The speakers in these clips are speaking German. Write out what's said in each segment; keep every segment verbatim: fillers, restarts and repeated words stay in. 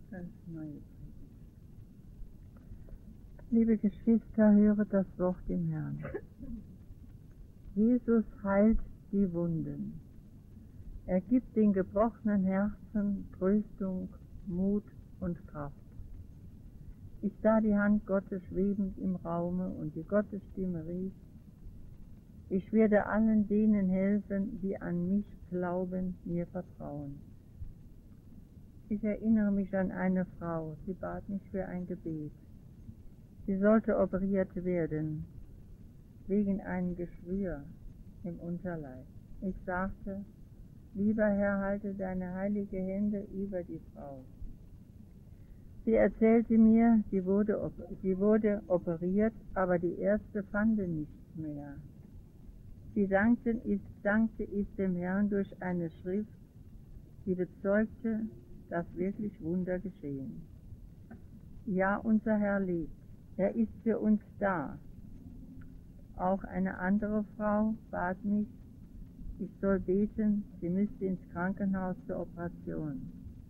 Ganz neue. Liebe Geschwister, höret das Wort im Herrn. Jesus heilt die Wunden. Er gibt den gebrochenen Herzen Tröstung, Mut und Kraft. Ich sah die Hand Gottes schwebend im Raume und die Gottesstimme rief: Ich werde allen denen helfen, die an mich glauben, mir vertrauen. Ich erinnere mich an eine Frau, sie bat mich für ein Gebet. Sie sollte operiert werden, wegen einem Geschwür im Unterleib. Ich sagte: Lieber Herr, halte deine heilige Hände über die Frau. Sie erzählte mir, sie wurde, sie wurde operiert, aber die Ärzte fanden nichts mehr. Sie dankten, ich, dankte ich dem Herrn durch eine Schrift, die bezeugte, dass wirklich Wunder geschehen. Ja, unser Herr lebt. Er ist für uns da. Auch eine andere Frau bat mich, ich soll beten, sie müsste ins Krankenhaus zur Operation.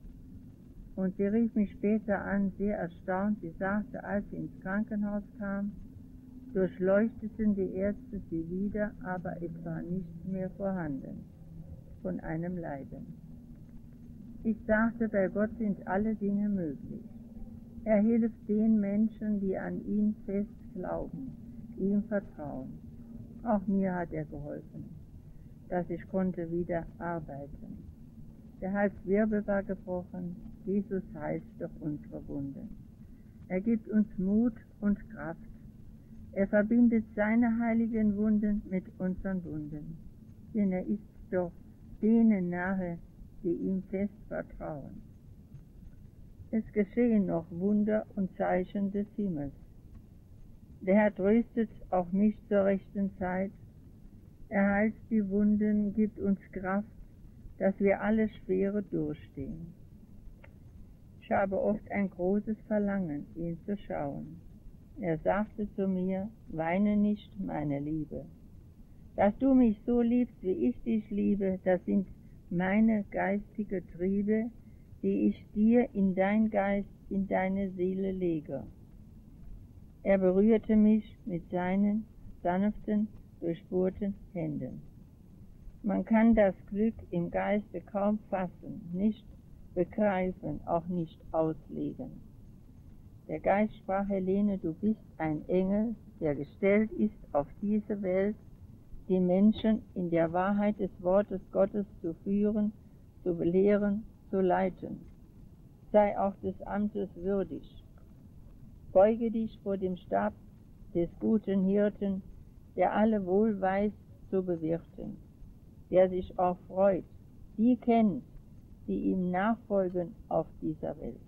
Und sie rief mich später an, sehr erstaunt. Sie sagte, als sie ins Krankenhaus kam, durchleuchteten die Ärzte sie wieder, aber es war nichts mehr vorhanden von einem Leiden. Ich sagte, bei Gott sind alle Dinge möglich. Er hilft den Menschen, die an ihn fest glauben, ihm vertrauen. Auch mir hat er geholfen, dass ich konnte wieder arbeiten. Der Halswirbel war gebrochen. Jesus heilt doch unsere Wunden. Er gibt uns Mut und Kraft. Er verbindet seine heiligen Wunden mit unseren Wunden. Denn er ist doch denen nahe, die ihm fest vertrauen. Es geschehen noch Wunder und Zeichen des Himmels. Der Herr tröstet auch mich zur rechten Zeit. Er heilt die Wunden, gibt uns Kraft, dass wir alle Schwere durchstehen. Ich habe oft ein großes Verlangen, ihn zu schauen. Er sagte zu mir: Weine nicht, meine Liebe. Dass du mich so liebst, wie ich dich liebe, das sind meine geistige Triebe, die ich dir in dein Geist, in deine Seele lege. Er berührte mich mit seinen sanften, durchbohrten Händen. Man kann das Glück im Geiste kaum fassen, nicht begreifen, auch nicht auslegen. Der Geist sprach: Helene, du bist ein Engel, der gestellt ist auf diese Welt, die Menschen in der Wahrheit des Wortes Gottes zu führen, zu belehren, zu leiten. Sei auch des Amtes würdig. Beuge dich vor dem Stab des guten Hirten, der alle wohl weiß zu bewirten, der sich auch freut, die kennt, die ihm nachfolgen auf dieser Welt.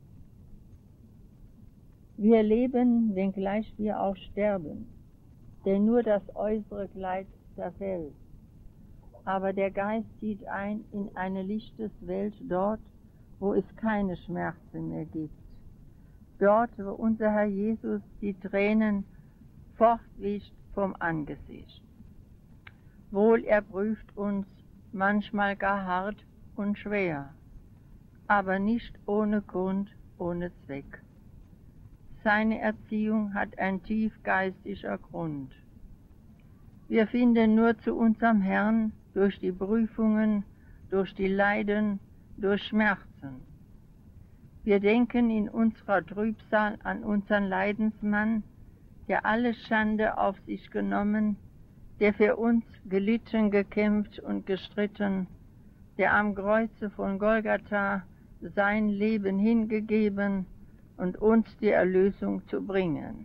Wir leben, wenngleich wir auch sterben, denn nur das äußere Kleid zerfällt. Aber der Geist zieht ein in eine Lichteswelt dort, wo es keine Schmerzen mehr gibt. Dort, wo unser Herr Jesus die Tränen fortwischt vom Angesicht. Wohl, er prüft uns manchmal gar hart und schwer, aber nicht ohne Grund, ohne Zweck. Seine Erziehung hat ein tiefgeistiger Grund. Wir finden nur zu unserem Herrn durch die Prüfungen, durch die Leiden, durch Schmerzen. Wir denken in unserer Trübsal an unseren Leidensmann, der alle Schande auf sich genommen, der für uns gelitten, gekämpft und gestritten, der am Kreuze von Golgatha sein Leben hingegeben und uns die Erlösung zu bringen.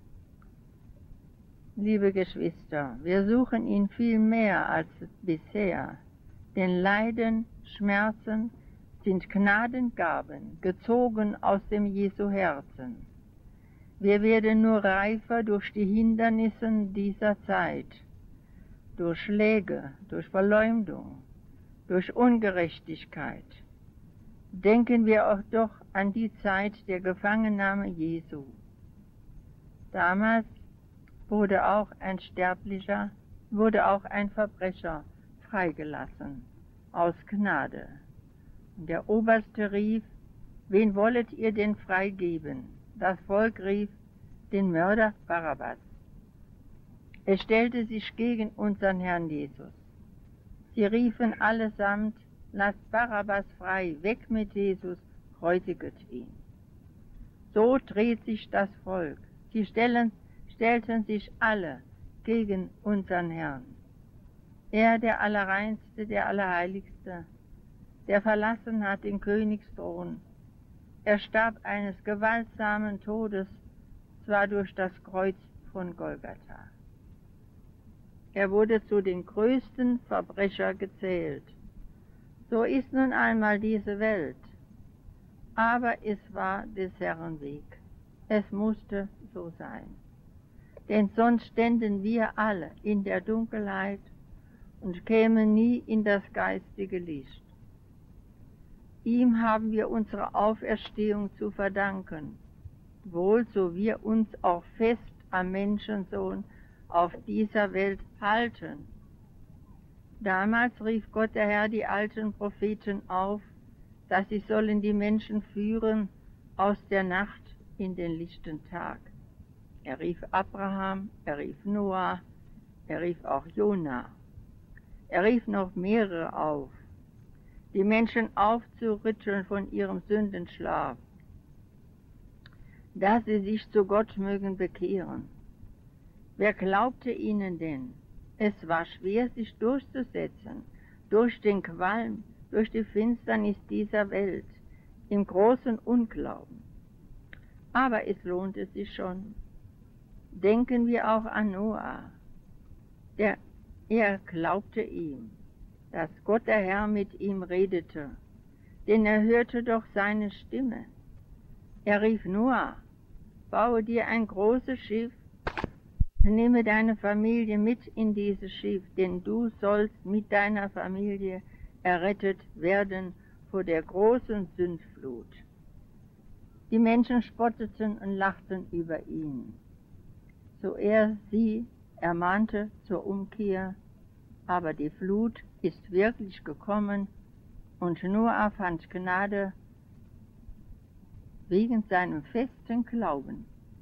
Liebe Geschwister, wir suchen ihn viel mehr als bisher, denn Leiden, Schmerzen sind Gnadengaben, gezogen aus dem Jesu Herzen. Wir werden nur reifer durch die Hindernisse dieser Zeit, durch Schläge, durch Verleumdung, durch Ungerechtigkeit. Denken wir auch doch an die Zeit der Gefangennahme Jesu. Damals wurde auch ein Sterblicher, wurde auch ein Verbrecher freigelassen, aus Gnade. Und der Oberste rief: wen wollet ihr denn freigeben? Das Volk rief, den Mörder Barabbas. Es stellte sich gegen unseren Herrn Jesus. Sie riefen allesamt, lasst Barabbas frei, weg mit Jesus, kreuziget ihn. So dreht sich das Volk. Sie stellen, stellten sich alle gegen unseren Herrn. Er, der Allerreinste, der Allerheiligste, der verlassen hat den Königsthron. Er starb eines gewaltsamen Todes, zwar durch das Kreuz von Golgatha. Er wurde zu den größten Verbrechern gezählt. So ist nun einmal diese Welt. Aber es war des Herrn Weg. Es musste so sein. Denn sonst ständen wir alle in der Dunkelheit und kämen nie in das geistige Licht. Ihm haben wir unsere Auferstehung zu verdanken, wohl so wir uns auch fest am Menschensohn auf dieser Welt halten. Damals rief Gott der Herr die alten Propheten auf, dass sie sollen die Menschen führen aus der Nacht in den lichten Tag. Er rief Abraham, er rief Noah, er rief auch Jona. Er rief noch mehrere auf, die Menschen aufzurütteln von ihrem Sündenschlaf, dass sie sich zu Gott mögen bekehren. Wer glaubte ihnen denn? Es war schwer, sich durchzusetzen, durch den Qualm, durch die Finsternis dieser Welt, im großen Unglauben. Aber es lohnte sich schon. Denken wir auch an Noah, der er glaubte ihm, dass Gott der Herr mit ihm redete, denn er hörte doch seine Stimme. Er rief Noah, baue dir ein großes Schiff, nehme deine Familie mit in dieses Schiff, denn du sollst mit deiner Familie errettet werden vor der großen Sündflut. Die Menschen spotteten und lachten über ihn. So er sie ermahnte zur Umkehr, aber die Flut ist wirklich gekommen und Noah fand Gnade wegen seinem festen Glauben.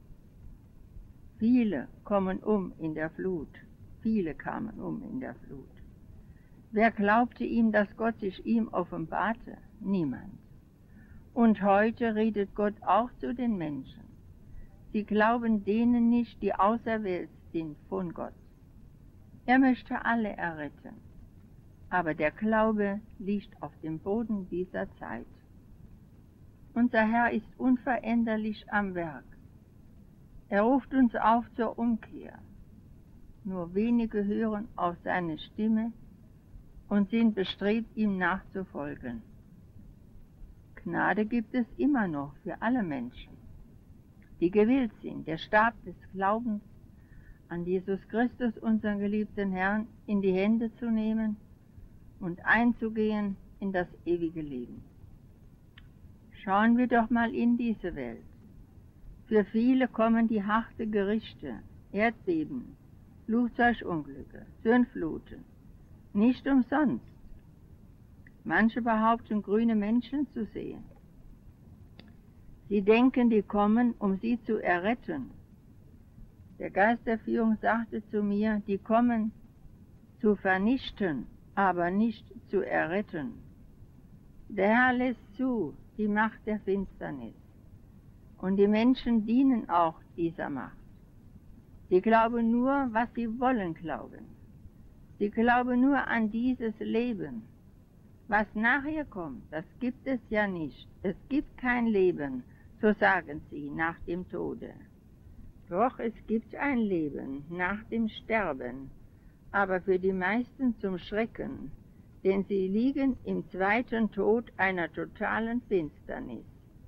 Viele kommen um in der Flut, viele kamen um in der Flut. Wer glaubte ihm, dass Gott sich ihm offenbarte? Niemand. Und heute redet Gott auch zu den Menschen. Sie glauben denen nicht, die auserwählt sind von Gott. Er möchte alle erretten, aber der Glaube liegt auf dem Boden dieser Zeit. Unser Herr ist unveränderlich am Werk. Er ruft uns auf zur Umkehr. Nur wenige hören auf seine Stimme und sind bestrebt, ihm nachzufolgen. Gnade gibt es immer noch für alle Menschen, die gewillt sind, der Stab des Glaubens an Jesus Christus, unseren geliebten Herrn, in die Hände zu nehmen und einzugehen in das ewige Leben. Schauen wir doch mal in diese Welt. Für viele kommen die harten Gerichte, Erdbeben, Flugzeugunglücke, Sündfluten, nicht umsonst. Manche behaupten, grüne Menschen zu sehen. Sie denken, die kommen, um sie zu erretten. Der Geist der Führung sagte zu mir, die kommen zu vernichten, aber nicht zu erretten. Der Herr lässt zu die Macht der Finsternis. Und die Menschen dienen auch dieser Macht. Sie glauben nur, was sie wollen glauben. Sie glauben nur an dieses Leben. Was nachher kommt, das gibt es ja nicht. Es gibt kein Leben, so sagen sie, nach dem Tode. Doch es gibt ein Leben nach dem Sterben, aber für die meisten zum Schrecken, denn sie liegen im zweiten Tod einer totalen Finsternis.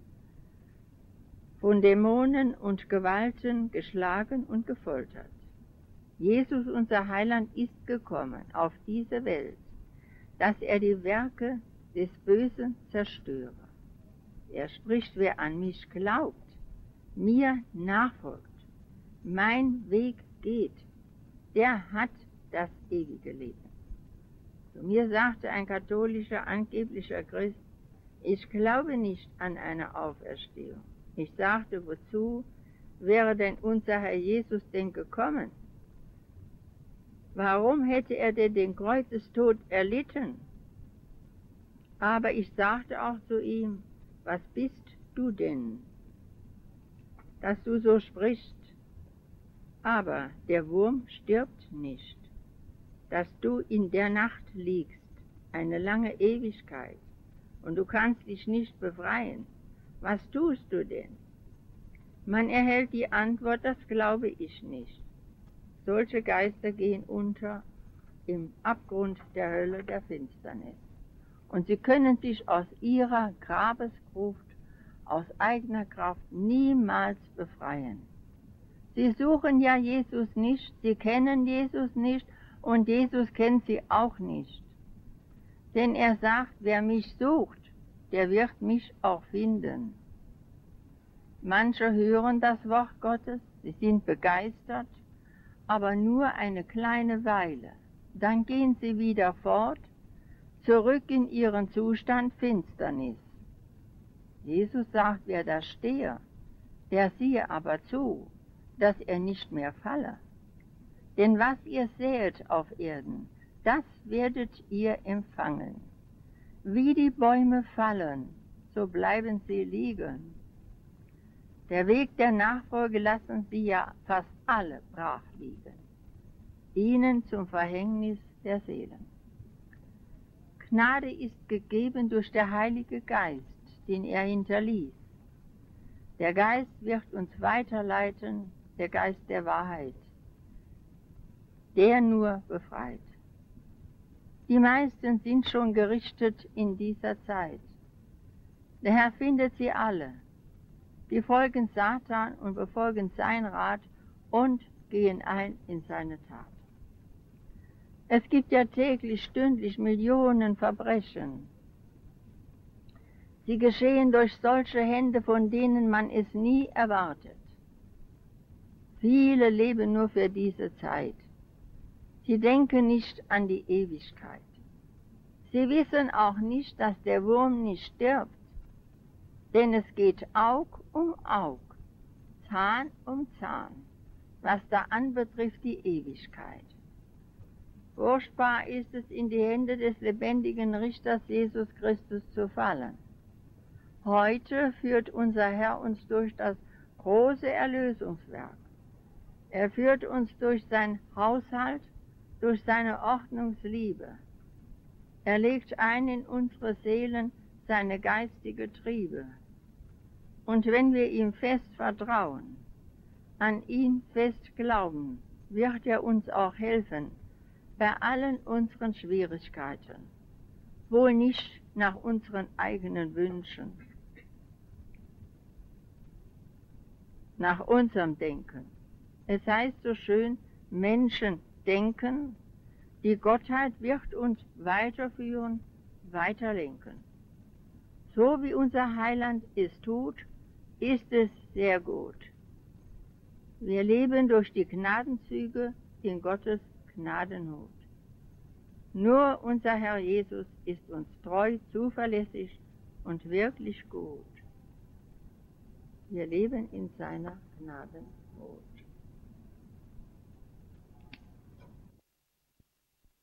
Von Dämonen und Gewalten geschlagen und gefoltert. Jesus, unser Heiland, ist gekommen auf diese Welt, dass er die Werke des Bösen zerstöre. Er spricht, wer an mich glaubt, mir nachfolgt, mein Weg geht, der hat das ewige Leben. Zu mir sagte ein katholischer, angeblicher Christ, Ich glaube nicht an eine Auferstehung. Ich sagte, wozu wäre denn unser Herr Jesus denn gekommen? Warum hätte er denn den Kreuzestod erlitten? Aber ich sagte auch zu ihm, was bist du denn, dass du so sprichst? Aber der Wurm stirbt nicht, dass du in der Nacht liegst, eine lange Ewigkeit, und du kannst dich nicht befreien. Was tust du denn? Man erhält die Antwort, das glaube ich nicht. Solche Geister gehen unter im Abgrund der Hölle der Finsternis. Und sie können sich aus ihrer Grabesgruft, aus eigener Kraft niemals befreien. Sie suchen ja Jesus nicht, sie kennen Jesus nicht und Jesus kennt sie auch nicht. Denn er sagt, wer mich sucht, der wird mich auch finden. Manche hören das Wort Gottes, sie sind begeistert, aber nur eine kleine Weile. Dann gehen sie wieder fort, zurück in ihren Zustand Finsternis. Jesus sagt, wer da stehe, der siehe aber zu, dass er nicht mehr falle. Denn was ihr säet auf Erden, das werdet ihr empfangen. Wie die Bäume fallen, so bleiben sie liegen. Der Weg der Nachfolge lassen sie ja fast alle brach liegen, ihnen zum Verhängnis der Seelen. Gnade ist gegeben durch der Heilige Geist, den er hinterließ. Der Geist wird uns weiterleiten, der Geist der Wahrheit, der nur befreit. Die meisten sind schon gerichtet in dieser Zeit. Der Herr findet sie alle. Die folgen Satan und befolgen sein Rat und gehen ein in seine Tat. Es gibt ja täglich, stündlich Millionen Verbrechen. Sie geschehen durch solche Hände, von denen man es nie erwartet. Viele leben nur für diese Zeit. Sie denken nicht an die Ewigkeit. Sie wissen auch nicht, dass der Wurm nicht stirbt, denn es geht Aug um Aug, Zahn um Zahn, was da anbetrifft die Ewigkeit. Furchtbar ist es, in die Hände des lebendigen Richters Jesus Christus zu fallen. Heute führt unser Herr uns durch das große Erlösungswerk. Er führt uns durch sein Haushalt, durch seine Ordnungsliebe. Er legt ein in unsere Seelen seine geistige Triebe. Und wenn wir ihm fest vertrauen, an ihn fest glauben, wird er uns auch helfen bei allen unseren Schwierigkeiten, wohl nicht nach unseren eigenen Wünschen, nach unserem Denken. Es heißt so schön, Menschen denken, die Gottheit wird uns weiterführen, weiterlenken. So wie unser Heiland es tut, ist es sehr gut. Wir leben durch die Gnadenzüge in Gottes Gnadenhut. Nur unser Herr Jesus ist uns treu, zuverlässig und wirklich gut. Wir leben in seiner Gnadenhut.